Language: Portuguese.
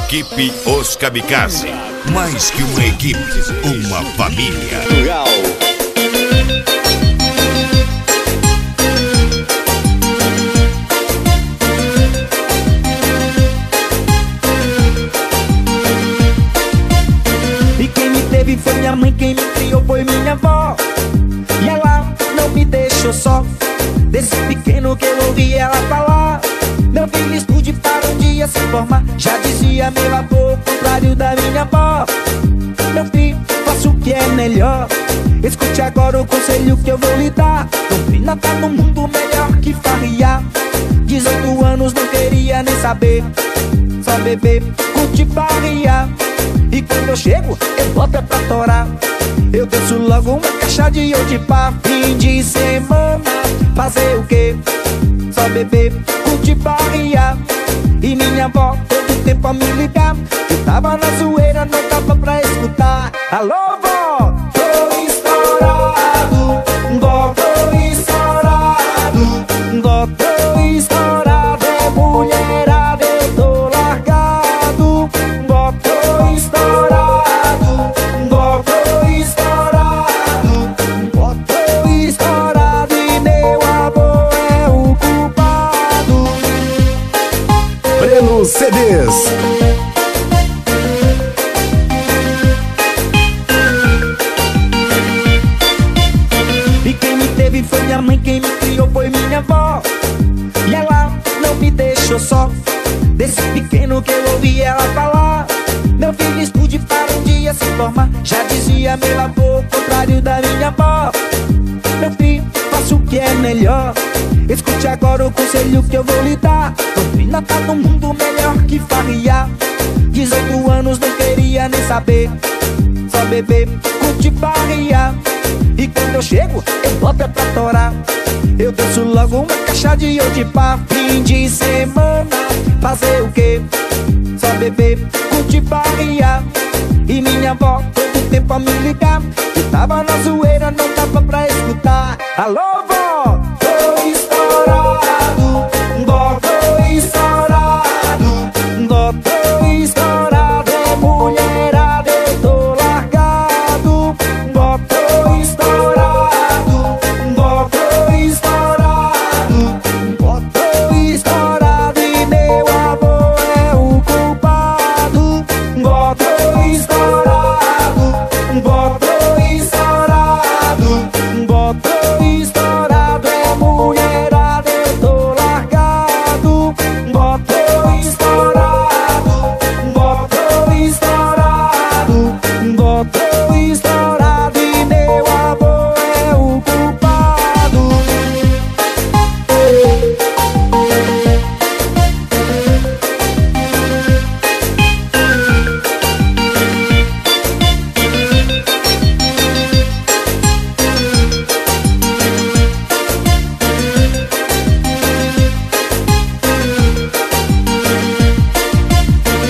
Equipe Os Kamikaze. Mais que uma equipe, uma família. Legal. E quem me teve foi minha mãe, quem me criou foi minha avó. E ela não me deixou só. Desde pequeno que eu ouvi ela falar: meu filho, estude para um dia se formar. Já dizia meu avô, contrário da minha avó: meu filho, faça o que é melhor. Escute agora o conselho que eu vou lhe dar. Doutrina tá no mundo melhor que farriar. 18 anos não queria nem saber, só beber, curtir, farriar. E quando eu chego, eu boto é pra torar. Eu desço logo uma caixa de Odipá. Fim de semana, fazer o quê? Só beber, curtir, farriar. E minha avó todo tempo a me ligar. Eu tava na zoeira, não dava pra escutar. Alô, vó, tô estourado. Vó, tô estourado. Vó, tô estourado. É mulherada, eu tô largado. Vó, tô estourado. Vó, tô estourado. Vó, tô estourado. E meu avô é o culpado. Breno CDs. E quem me teve foi minha mãe, quem me criou foi minha avó. E ela não me deixou só. Desde pequeno que eu ouvi ela falar: meu filho, estude para um dia se formar. Já dizia meu avô, contrário da minha avó: meu filho, faça o que é melhor. Escute agora o conselho que eu vou lhe dar. Doutrina tá no mundo melhor que farriar. 18 anos não queria nem saber, só beber, curtir, farriar. E quando eu chego, eu boto é pra torar. Eu desço logo uma caixa de Odipá. Fim de semana, fazer o quê? Só beber, curtir, farriar. E minha avó todo tempo a me ligar. Eu tava na zoeira, não dava pra escutar. Alô, vó, tô